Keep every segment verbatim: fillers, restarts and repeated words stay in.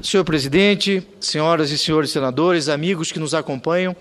Senhor presidente, senhoras e senhores senadores, amigos que nos acompanham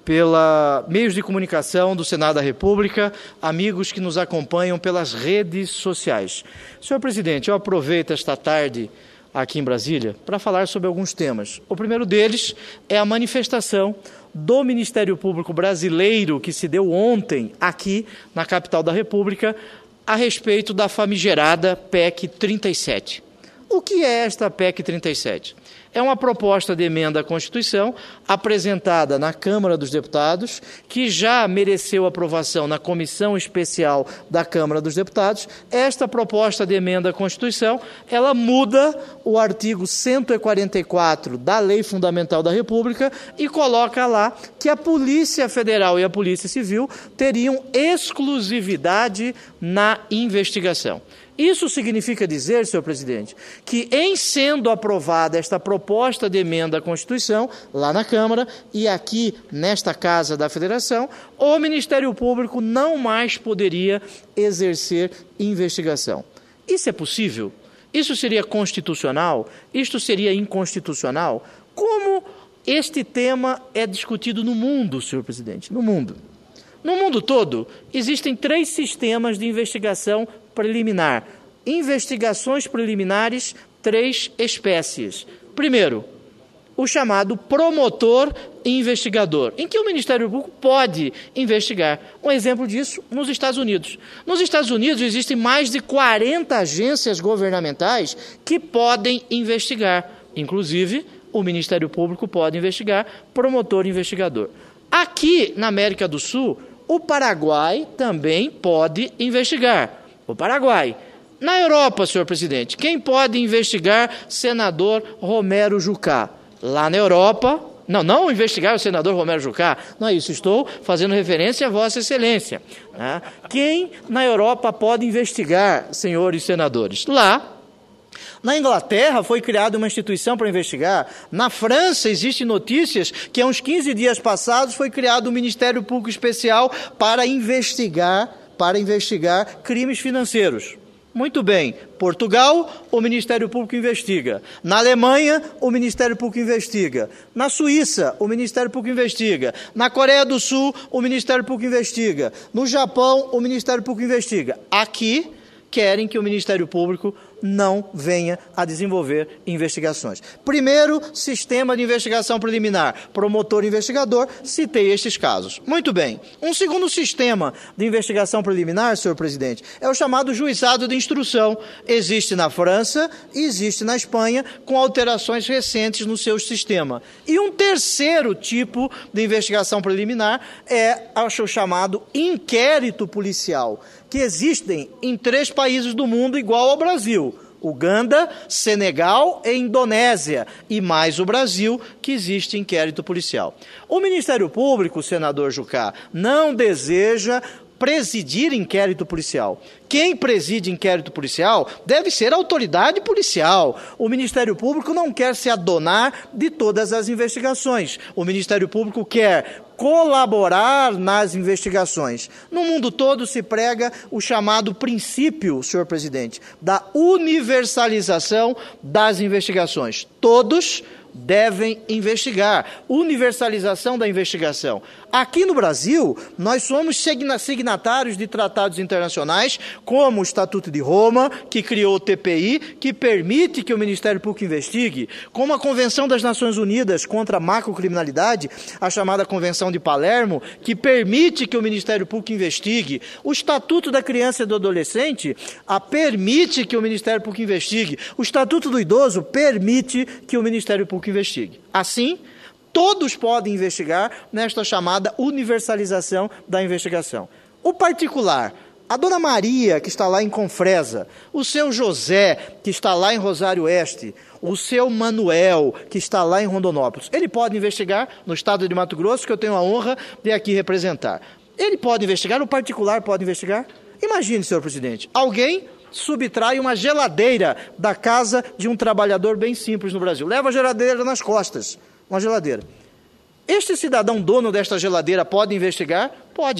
pela meios de comunicação do Senado da República, amigos que nos acompanham pelas redes sociais. Senhor presidente, eu aproveito esta tarde aqui em Brasília para falar sobre alguns temas. O primeiro deles é a manifestação do Ministério Público Brasileiro que se deu ontem aqui na capital da República a respeito da famigerada P E C trinta e sete. O que é esta P E C trinta e sete? É uma proposta de emenda à Constituição apresentada na Câmara dos Deputados, que já mereceu aprovação na Comissão Especial da Câmara dos Deputados. Esta proposta de emenda à Constituição, ela muda o artigo cento e quarenta e quatro da Lei Fundamental da República e coloca lá que a Polícia Federal e a Polícia Civil teriam exclusividade na investigação. Isso significa dizer, senhor presidente, que em sendo aprovada esta proposta de emenda à Constituição, lá na Câmara e aqui nesta Casa da Federação, o Ministério Público não mais poderia exercer investigação. Isso é possível? Isso seria constitucional? Isto seria inconstitucional? Como este tema é discutido no mundo, senhor presidente? No mundo. No mundo todo, existem três sistemas de investigação preliminar. Investigações preliminares, três espécies. Primeiro, o chamado promotor investigador, em que o Ministério Público pode investigar. Um exemplo disso nos Estados Unidos. Nos Estados Unidos existem mais de quarenta agências governamentais que podem investigar. Inclusive, o Ministério Público pode investigar, promotor investigador. Aqui, na América do Sul, o Paraguai também pode investigar. O Paraguai. Na Europa, senhor presidente, quem pode investigar senador Romero Jucá? Lá na Europa, não, não investigar o senador Romero Jucá, não é isso, estou fazendo referência a Vossa Excelência. Né? Quem na Europa pode investigar, senhores senadores? Lá. Na Inglaterra foi criada uma instituição para investigar. Na França existem notícias que há uns quinze dias passados foi criado um Ministério Público Especial para investigar, para investigar crimes financeiros. Muito bem. Portugal, o Ministério Público investiga. Na Alemanha, o Ministério Público investiga. Na Suíça, o Ministério Público investiga. Na Coreia do Sul, o Ministério Público investiga. No Japão, o Ministério Público investiga. Aqui, querem que o Ministério Público não venha a desenvolver investigações. Primeiro, sistema de investigação preliminar, promotor investigador, citei estes casos. Muito bem. Um segundo sistema de investigação preliminar, senhor presidente, é o chamado juizado de instrução. Existe na França e existe na Espanha, com alterações recentes no seu sistema. E um terceiro tipo de investigação preliminar é o chamado inquérito policial, que existem em três países do mundo igual ao Brasil: Uganda, Senegal e Indonésia, e mais o Brasil, que existe inquérito policial. O Ministério Público, senador Jucá, não deseja presidir inquérito policial. Quem preside inquérito policial deve ser a autoridade policial. O Ministério Público não quer se adonar de todas as investigações. O Ministério Público quer colaborar nas investigações. No mundo todo se prega o chamado princípio, senhor presidente, da universalização das investigações. Todos devem investigar. Universalização da investigação. Aqui no Brasil, nós somos signatários de tratados internacionais, como o Estatuto de Roma, que criou o T P I, que permite que o Ministério Público investigue, como a Convenção das Nações Unidas contra a Macrocriminalidade, a chamada Convenção de Palermo, que permite que o Ministério Público investigue, o Estatuto da Criança e do Adolescente, a permite que o Ministério Público investigue, o Estatuto do Idoso permite que o Ministério Público investigue. Assim, todos podem investigar nesta chamada universalização da investigação. O particular, a dona Maria, que está lá em Confresa, o seu José, que está lá em Rosário Oeste, o seu Manuel, que está lá em Rondonópolis, ele pode investigar no estado de Mato Grosso, que eu tenho a honra de aqui representar. Ele pode investigar, o particular pode investigar? Imagine, senhor presidente, alguém subtrai uma geladeira da casa de um trabalhador bem simples no Brasil. Leva a geladeira nas costas, uma geladeira. Este cidadão dono desta geladeira pode investigar? Pode.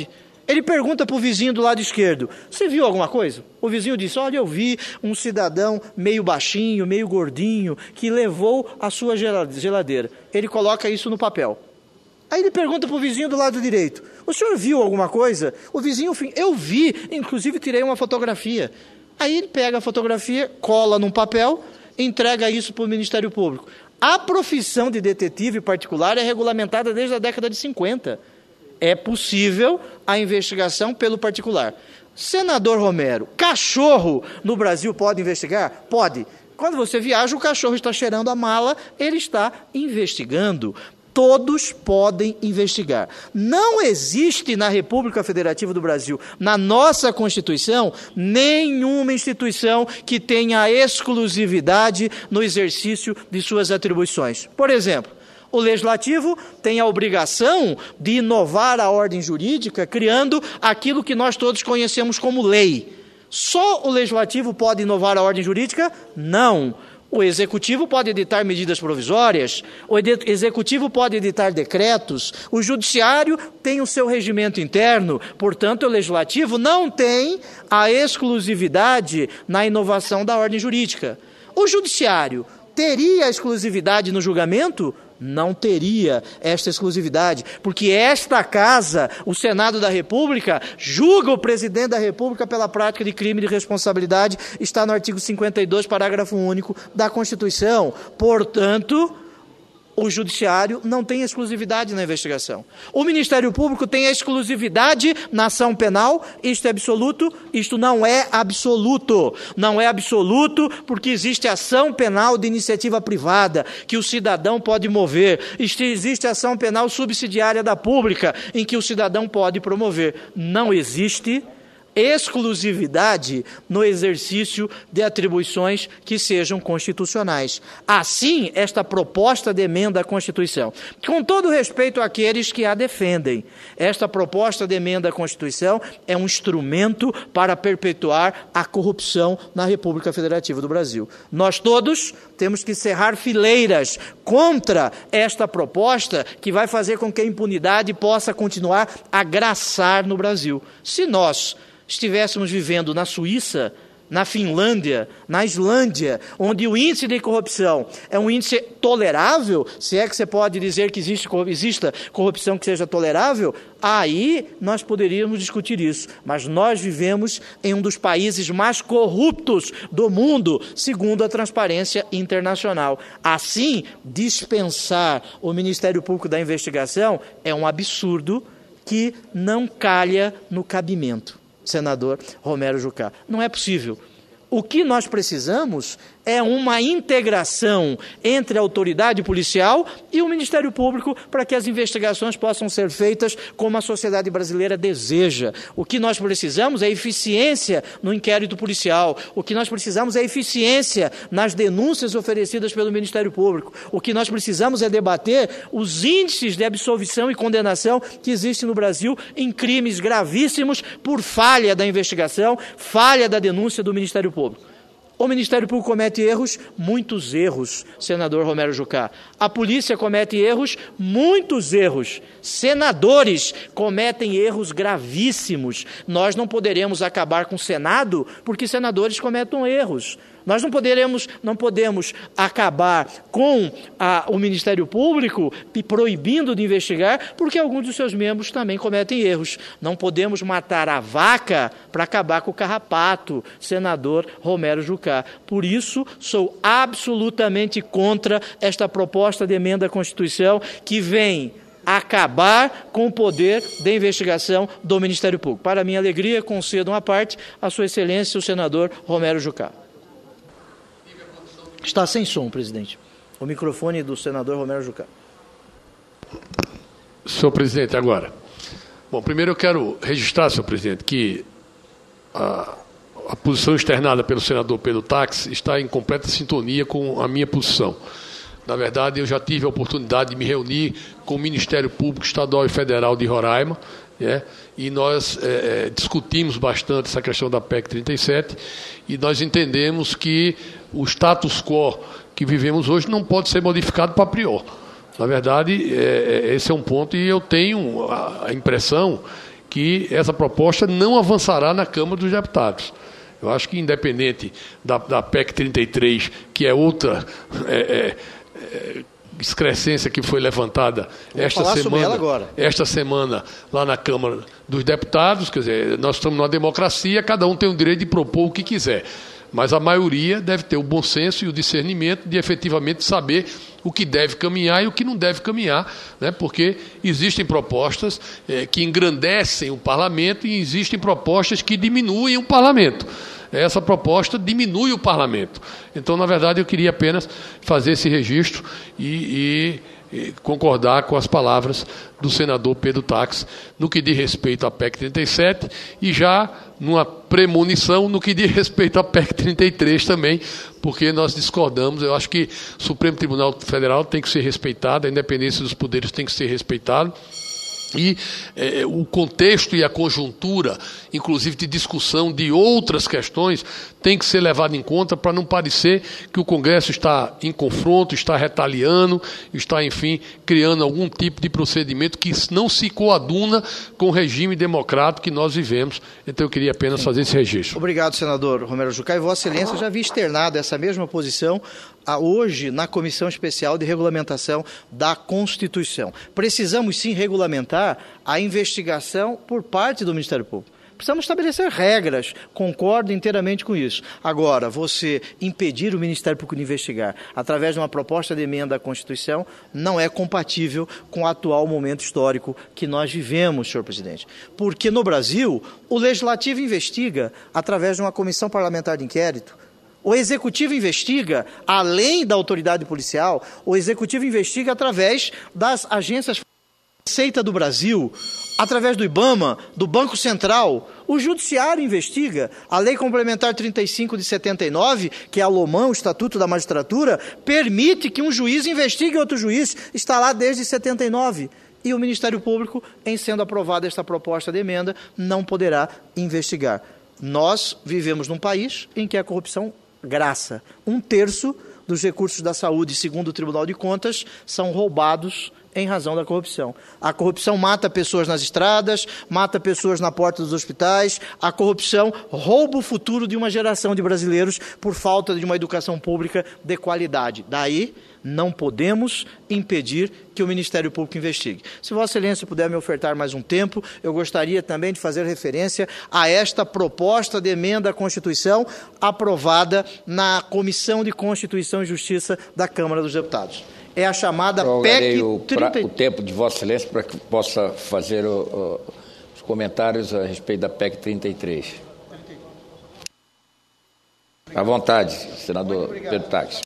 Ele pergunta para o vizinho do lado esquerdo, você viu alguma coisa? O vizinho diz, olha, eu vi um cidadão meio baixinho, meio gordinho, que levou a sua geladeira. Ele coloca isso no papel. Aí ele pergunta para o vizinho do lado direito, o senhor viu alguma coisa? O vizinho, eu vi, inclusive tirei uma fotografia. Aí ele pega a fotografia, cola num papel, entrega isso para o Ministério Público. A profissão de detetive particular é regulamentada desde a década de cinquenta. É possível a investigação pelo particular. Senador Romero, cachorro no Brasil pode investigar? Pode. Quando você viaja, o cachorro está cheirando a mala, ele está investigando. Todos podem investigar. Não existe na República Federativa do Brasil, na nossa Constituição, nenhuma instituição que tenha exclusividade no exercício de suas atribuições. Por exemplo, o Legislativo tem a obrigação de inovar a ordem jurídica, criando aquilo que nós todos conhecemos como lei. Só o Legislativo pode inovar a ordem jurídica? Não. O Executivo pode editar medidas provisórias, o Executivo pode editar decretos, o Judiciário tem o seu regimento interno, portanto, o Legislativo não tem a exclusividade na inovação da ordem jurídica. O Judiciário teria exclusividade no julgamento? Não teria esta exclusividade, porque esta casa, o Senado da República, julga o presidente da República pela prática de crime de responsabilidade, está no artigo cinquenta e dois, parágrafo único da Constituição. Portanto, o Judiciário não tem exclusividade na investigação. O Ministério Público tem a exclusividade na ação penal, isto é absoluto, isto não é absoluto. Não é absoluto porque existe ação penal de iniciativa privada, que o cidadão pode mover. Existe ação penal subsidiária da pública, em que o cidadão pode promover. Não existe exclusividade no exercício de atribuições que sejam constitucionais. Assim, esta proposta de emenda à Constituição, com todo respeito àqueles que a defendem, esta proposta de emenda à Constituição é um instrumento para perpetuar a corrupção na República Federativa do Brasil. Nós todos temos que cerrar fileiras contra esta proposta que vai fazer com que a impunidade possa continuar a graçar no Brasil. Se nós estivéssemos vivendo na Suíça, na Finlândia, na Islândia, onde o índice de corrupção é um índice tolerável, se é que você pode dizer que existe, exista corrupção que seja tolerável, aí nós poderíamos discutir isso. Mas nós vivemos em um dos países mais corruptos do mundo, segundo a Transparência Internacional. Assim, dispensar o Ministério Público da investigação é um absurdo que não calha no cabimento. Senador Romero Jucá. Não é possível. O que nós precisamos é uma integração entre a autoridade policial e o Ministério Público para que as investigações possam ser feitas como a sociedade brasileira deseja. O que nós precisamos é eficiência no inquérito policial. O que nós precisamos é eficiência nas denúncias oferecidas pelo Ministério Público. O que nós precisamos é debater os índices de absolvição e condenação que existem no Brasil em crimes gravíssimos por falha da investigação, falha da denúncia do Ministério Público. O Ministério Público comete erros, muitos erros, senador Romero Jucá. A polícia comete erros, muitos erros. Senadores cometem erros gravíssimos. Nós não poderemos acabar com o Senado porque senadores cometem erros. Nós não poderemos, não podemos acabar com a, o Ministério Público proibindo de investigar, porque alguns dos seus membros também cometem erros. Não podemos matar a vaca para acabar com o carrapato, senador Romero Jucá. Por isso, sou absolutamente contra esta proposta de emenda à Constituição que vem acabar com o poder de investigação do Ministério Público. Para minha alegria, concedo uma parte a Sua Excelência, o senador Romero Jucá. Está sem som, presidente. O microfone do senador Romero Jucá. Senhor presidente, agora. Bom, primeiro eu quero registrar, senhor presidente, que a, a posição externada pelo senador Pedro Tax está em completa sintonia com a minha posição. Na verdade, eu já tive a oportunidade de me reunir com o Ministério Público Estadual e Federal de Roraima, né, e nós é, discutimos bastante essa questão da P E C trinta e sete, e nós entendemos que o status quo que vivemos hoje não pode ser modificado para prior. Na verdade, é, esse é um ponto, e eu tenho a impressão que essa proposta não avançará na Câmara dos Deputados. Eu acho que, independente da, da P E C trinta e três, que é outra é, é, é, excrescência que foi levantada esta semana, esta semana lá na Câmara dos Deputados, quer dizer, nós estamos numa democracia, cada um tem o direito de propor o que quiser. Mas a maioria deve ter o bom senso e o discernimento de efetivamente saber o que deve caminhar e o que não deve caminhar, né? Porque existem propostas eh, que engrandecem o parlamento e existem propostas que diminuem o parlamento. Essa proposta diminui o parlamento. Então, na verdade, eu queria apenas fazer esse registro e... e concordar com as palavras do senador Pedro Tax no que diz respeito à P E C trinta e sete e já numa premonição no que diz respeito à P E C trinta e três também, porque nós discordamos. Eu acho que o Supremo Tribunal Federal tem que ser respeitado, a independência dos poderes tem que ser respeitada. E eh, o contexto e a conjuntura, inclusive de discussão de outras questões, tem que ser levado em conta para não parecer que o Congresso está em confronto, está retaliando, está, enfim, criando algum tipo de procedimento que não se coaduna com o regime democrático que nós vivemos. Então eu queria apenas fazer esse registro. Obrigado, senador Romero Jucá. E Vossa Excelência já havia externado essa mesma posição hoje na Comissão Especial de Regulamentação da Constituição. Precisamos sim regulamentar a investigação por parte do Ministério Público. Precisamos estabelecer regras, concordo inteiramente com isso. Agora, você impedir o Ministério Público de investigar através de uma proposta de emenda à Constituição não é compatível com o atual momento histórico que nós vivemos, senhor presidente. Porque no Brasil, o Legislativo investiga através de uma comissão parlamentar de inquérito. O Executivo investiga, além da autoridade policial, o Executivo investiga através das agências Receita do Brasil, através do IBAMA, do Banco Central. O Judiciário investiga. A Lei Complementar trinta e cinco de setenta e nove, que é a LOMAN, o Estatuto da Magistratura, permite que um juiz investigue outro juiz. Está lá desde setenta e nove. E o Ministério Público, em sendo aprovada esta proposta de emenda, não poderá investigar. Nós vivemos num país em que a corrupção graça. Um terço dos recursos da saúde, segundo o Tribunal de Contas, são roubados em razão da corrupção. A corrupção mata pessoas nas estradas, mata pessoas na porta dos hospitais, a corrupção rouba o futuro de uma geração de brasileiros por falta de uma educação pública de qualidade. Daí, não podemos impedir que o Ministério Público investigue. Se Vossa Excelência puder me ofertar mais um tempo, eu gostaria também de fazer referência a esta proposta de emenda à Constituição aprovada na Comissão de Constituição e Justiça da Câmara dos Deputados. É a chamada P E C o, trinta... o tempo de Vossa Excelência para que possa fazer o, o, os comentários a respeito da P E C trinta e três. À vontade, senador Pedro Tax.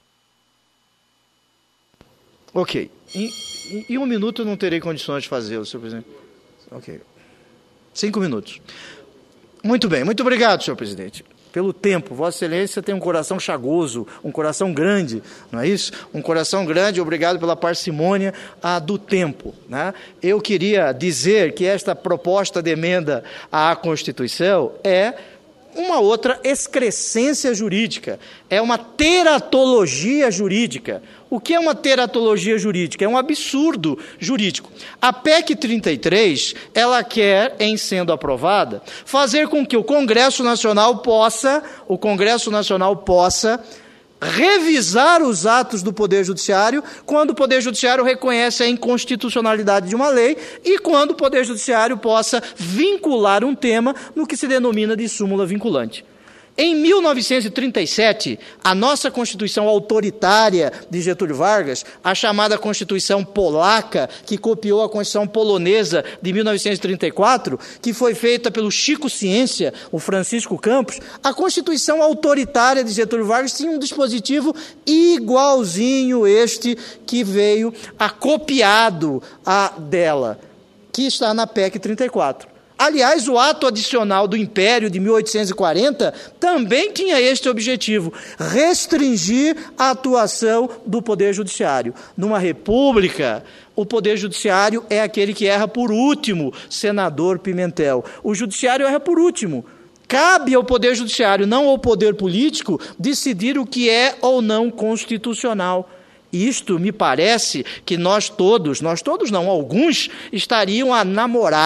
Ok. Em, em, em um minuto eu não terei condições de fazê-lo, senhor presidente. Ok. Cinco minutos. Muito bem. Muito obrigado, senhor presidente. Pelo tempo. Vossa Excelência tem um coração chagoso, um coração grande, não é isso? Um coração grande, obrigado pela parcimônia ah, do tempo. Né? Eu queria dizer que esta proposta de emenda à Constituição é uma outra excrescência jurídica, é uma teratologia jurídica. O que é uma teratologia jurídica? É um absurdo jurídico. A P E C trinta e três, ela quer, em sendo aprovada, fazer com que o Congresso Nacional possa, o Congresso Nacional possa revisar os atos do Poder Judiciário quando o Poder Judiciário reconhece a inconstitucionalidade de uma lei e quando o Poder Judiciário possa vincular um tema no que se denomina de súmula vinculante. Em mil novecentos e trinta e sete, a nossa Constituição autoritária de Getúlio Vargas, a chamada Constituição Polaca, que copiou a Constituição polonesa de mil novecentos e trinta e quatro, que foi feita pelo Chico Ciência, o Francisco Campos, a Constituição autoritária de Getúlio Vargas tinha um dispositivo igualzinho este que veio acopiado a dela, que está na P E C trinta e quatro. Aliás, o ato adicional do Império de mil oitocentos e quarenta também tinha este objetivo, restringir a atuação do Poder Judiciário. Numa república, o Poder Judiciário é aquele que erra por último, senador Pimentel. O Judiciário erra por último. Cabe ao Poder Judiciário, não ao Poder Político, decidir o que é ou não constitucional. Isto me parece que nós todos, nós todos não, alguns, estariam a namorar,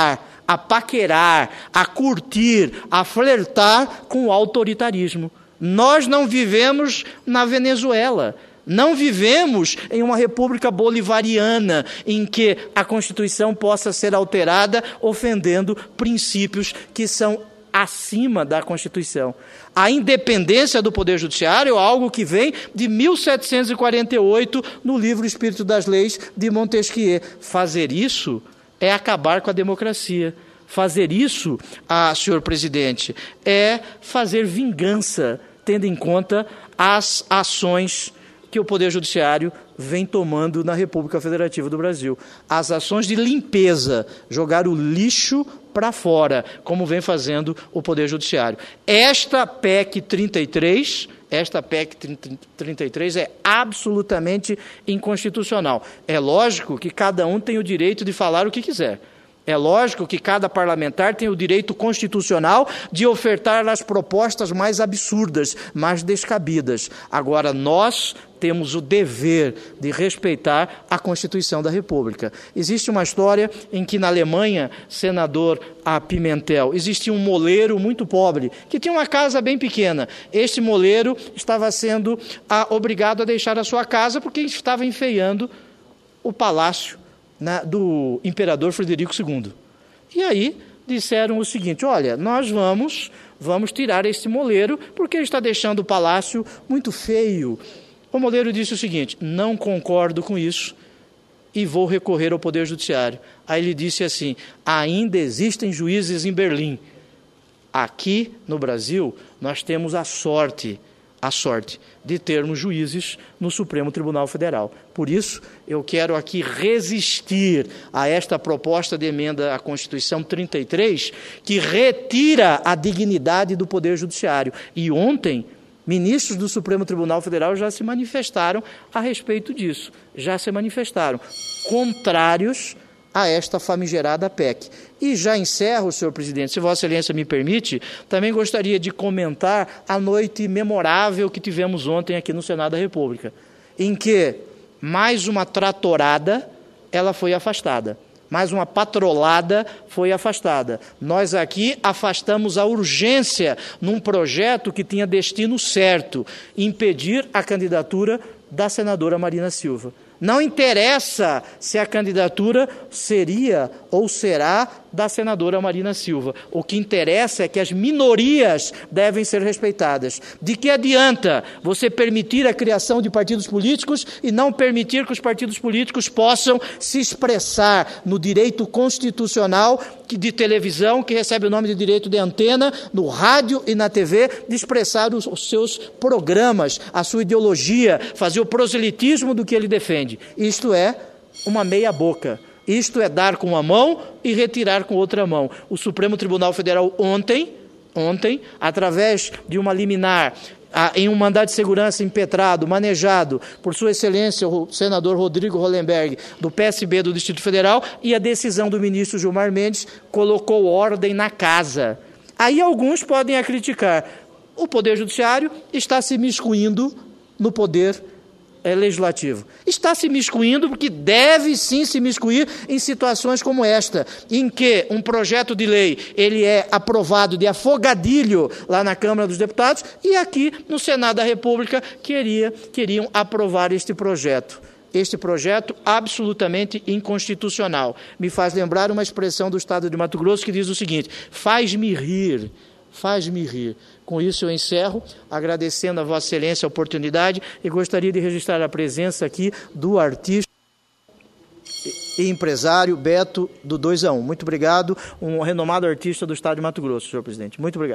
a paquerar, a curtir, a flertar com o autoritarismo. Nós não vivemos na Venezuela. Não vivemos em uma república bolivariana em que a Constituição possa ser alterada ofendendo princípios que são acima da Constituição. A independência do Poder Judiciário é algo que vem de mil setecentos e quarenta e oito no livro Espírito das Leis de Montesquieu. Fazer isso é acabar com a democracia. Fazer isso, ah, senhor presidente, é fazer vingança, tendo em conta as ações que o Poder Judiciário vem tomando na República Federativa do Brasil. As ações de limpeza, jogar o lixo para fora, como vem fazendo o Poder Judiciário. Esta P E C trinta e três, esta P E C trinta e três é absolutamente inconstitucional. É lógico que cada um tem o direito de falar o que quiser. É lógico que cada parlamentar tem o direito constitucional de ofertar as propostas mais absurdas, mais descabidas. Agora, nós temos o dever de respeitar a Constituição da República. Existe uma história em que, na Alemanha, senador a Pimentel, existia um moleiro muito pobre, que tinha uma casa bem pequena. Este moleiro estava sendo ah, obrigado a deixar a sua casa porque estava enfeiando o palácio Na, do imperador Frederico segundo. E aí disseram o seguinte: olha, nós vamos, vamos tirar este moleiro porque ele está deixando o palácio muito feio. O moleiro disse o seguinte: não concordo com isso e vou recorrer ao Poder Judiciário. Aí ele disse assim: ainda existem juízes em Berlim. Aqui no Brasil nós temos a sorte a sorte de termos juízes no Supremo Tribunal Federal. Por isso, eu quero aqui resistir a esta proposta de emenda à Constituição trinta e três, que retira a dignidade do Poder Judiciário. E ontem, ministros do Supremo Tribunal Federal já se manifestaram a respeito disso, já se manifestaram contrários a esta famigerada P E C. E já encerro, senhor presidente, se Vossa Excelência me permite, também gostaria de comentar a noite memorável que tivemos ontem aqui no Senado da República, em que mais uma tratorada, ela foi afastada. Mais uma patrolada foi afastada. Nós aqui afastamos a urgência num projeto que tinha destino certo, impedir a candidatura da senadora Marina Silva. Não interessa se a candidatura seria ou será da senadora Marina Silva. O que interessa é que as minorias devem ser respeitadas. De que adianta você permitir a criação de partidos políticos e não permitir que os partidos políticos possam se expressar no direito constitucional de televisão, que recebe o nome de direito de antena, no rádio e na T V, de expressar os, os seus programas, a sua ideologia, fazer o proselitismo do que ele defende. Isto é uma meia-boca. Isto é dar com uma mão e retirar com outra mão. O Supremo Tribunal Federal ontem, ontem, através de uma liminar, em um mandado de segurança impetrado, manejado por Sua Excelência, o senador Rodrigo Hollenberg, do P S B do Distrito Federal, e a decisão do ministro Gilmar Mendes colocou ordem na casa. Aí alguns podem a criticar. O Poder Judiciário está se miscuindo no poder É legislativo. Está se miscuindo porque deve sim se miscuir em situações como esta, em que um projeto de lei ele é aprovado de afogadilho lá na Câmara dos Deputados e aqui no Senado da República queria, queriam aprovar este projeto. Este projeto absolutamente inconstitucional. Me faz lembrar uma expressão do Estado de Mato Grosso que diz o seguinte: faz-me rir, faz-me rir. Com isso eu encerro, agradecendo a Vossa Excelência a oportunidade e gostaria de registrar a presença aqui do artista e empresário Beto do dois a um. Muito obrigado, um renomado artista do Estado de Mato Grosso, senhor presidente. Muito obrigado.